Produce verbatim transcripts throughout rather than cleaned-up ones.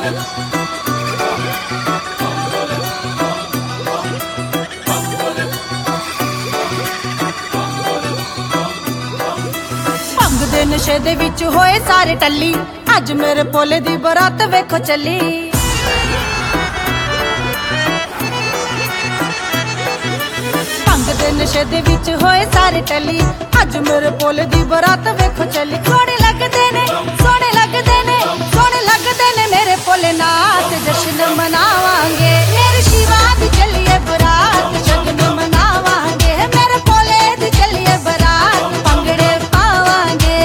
दे नशे दे विच होए सारे टल्ली, अज मेरे भोले दी बरात वेखो चली। भंग दे नशे दे विच होए सारे टल्ली, अज मेरे भोले दी बरात वेखो चली। सोने लगदे ने सोने लगदे ने सोने लगदे ने मेरे भोलेनाथ, जश्न मनावांगे मेरे शिवा दी चलिए बरात, जश्न मनावांगे मेरे भोले दी चलिए बरात, भंगड़े पावांगे।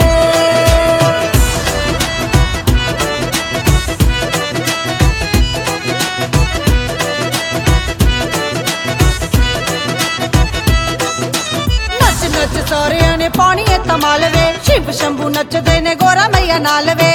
नच नच सारिया ने पानी तमाल वे, शिव शंभू नचदे ने गोरा मैया नाल वे।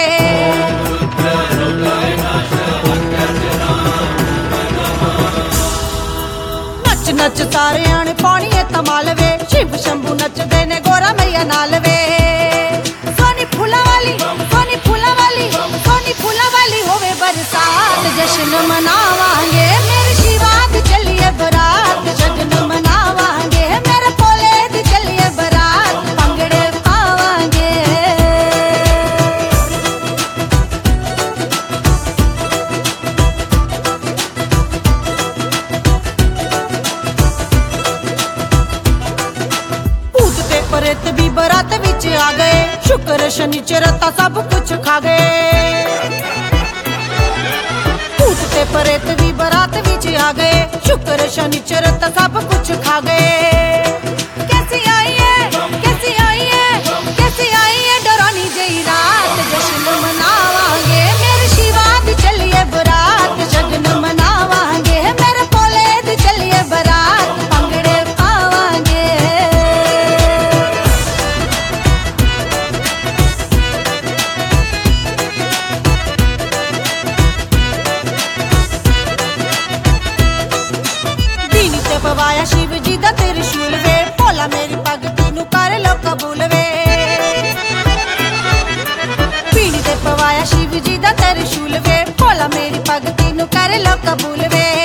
नच नच सारिया ने पानी तमाल वे, शिव शंभू नचदे ने गोरा मैया नाल वे। सोनी फूला वाली सोनी फूला वाली सोनी फूला वाली होवे बरसात, जश्न मनावांगे मेरे शिवा दी चलिए बरात, जश्न मनावांगे मेरे भोले दी चलिए बरात, भंगड़े पावांगे। भूत ते प्रेत भी बरात विच आ गए, शुक्र शनिचर ता सब कुछ खा गए। भूत ते प्रेत भी बरात विच आ गए, शुक्र शनिचर ता सब कुछ खा गए। कैसी आई है कैसी आई है कैसी आई है डरानी जई रात, जश्न मनावांगे मेरे शिवा दी चलिए बरात, जश्न मनावांगे मेरे भोले दी चलिए बरात, भंगड़े पावांगे। पवाया शिव जी दा त्रिशूल वे, भोला मेरी भगती नू कर लो कबूल वे। पीड़ी ते पवाया शिव जी दा त्रिशूल वे, भोला मेरी भगती नू कर लो कबूल वे।